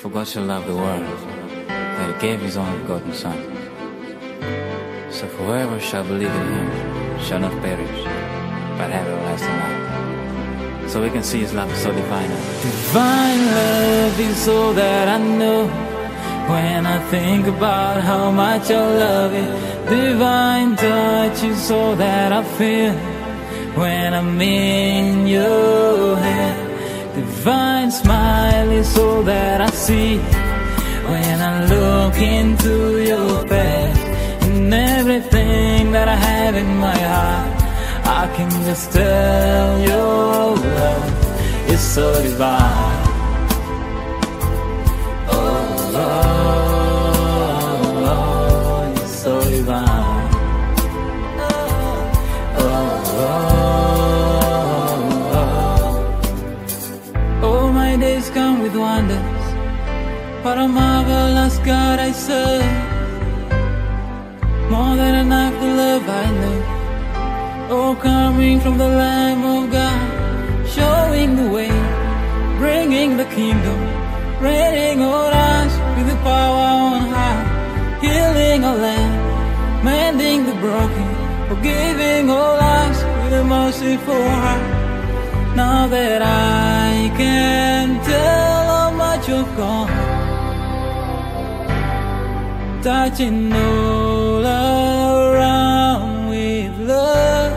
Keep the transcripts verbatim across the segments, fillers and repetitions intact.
For God so loved the world that He gave His only begotten Son. So whoever shall believe in Him shall not perish, but have everlasting life. So we can see His love is so divine. Divine love is all that I know. When I think about how much I love it, divine touch is all that I feel when I'm in your hand. Divine smile is all that I see when I look into your face. And everything that I have in my heart, I can just tell your love is so divine. Come with wonders, what a marvelous God I serve. More than enough the love I know. Oh, coming from the Lamb of God, showing the way, bringing the kingdom, reigning on us with the power on high, healing our land, mending the broken, forgiving all us with a merciful heart. Now that I can tell how much you've gone, touching all around with love.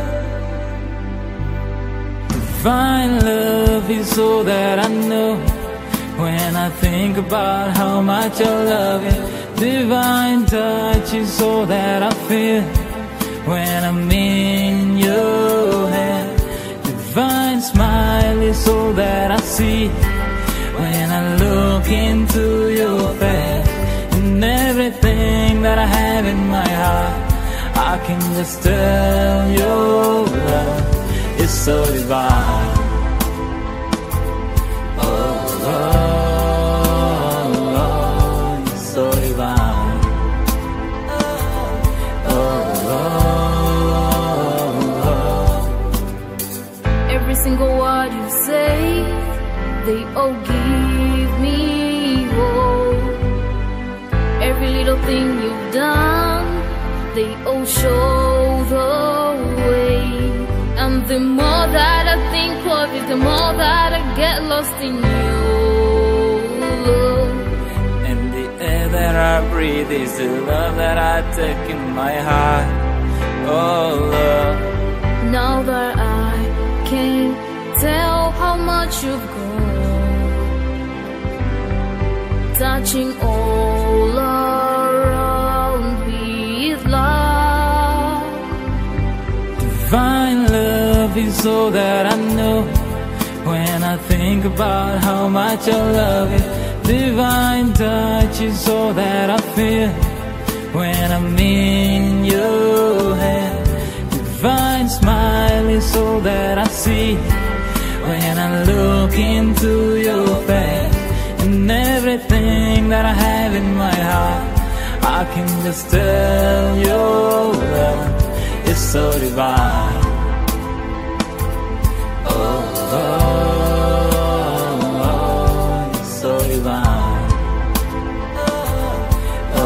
Divine love is all that I know. When I think about how much I love it, divine touch is all that I feel when I'm in your hand. Divine smile is all that I see when I look into your face. And everything that I have in my heart, I can just tell your love is so divine. Oh, oh, oh, it's so divine. Oh, oh. Every single word you say, they all give me hope. Every little thing you've done, they all show the way. And the more that I think of it, the more that I get lost in you. And the air that I breathe is the love that I take in my heart. Oh, love. Now that I can't tell how much you've grown, touching all around with love. Divine love is all that I know. When I think about how much I love it, divine touch is all that I feel when I'm in your hand. Divine smile is all that I see when I look into your face. And everything that I have in my heart, I can just tell your love is so divine. Oh, oh, oh, it's so divine. Oh,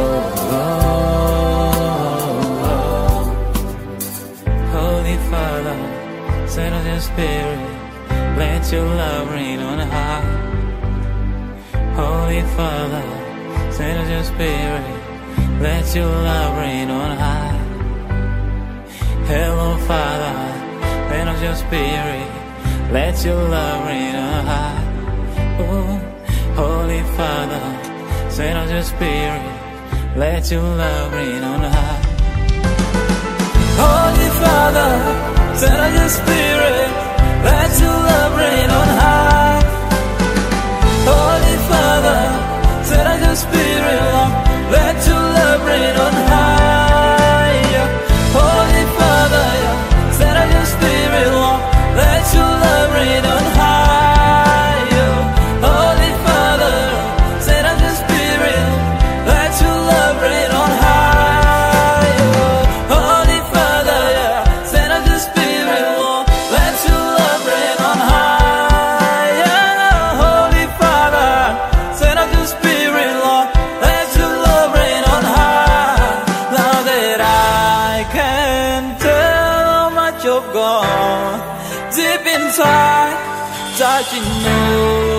oh, oh. Holy Father, send us your Spirit, let your love reign on high. Holy Father, send us your Spirit, let your love reign on high. Hello Father, send us your Spirit, let your love reign on high. Oh, Holy Father, send us your Spirit, let your love reign on high. Holy Father, send us your Spirit, let your love reign on high. Holy Father, send us your Spirit, Lord, let your love reign on high. Holy Father, send us your Spirit, Lord, let your love reign on high. Holy Father, send us your Spirit, let your love reign on high. Holy Father, send us your Spirit, Lord, let your love reign on high. I can't tell how much you've gone deep inside, touching you.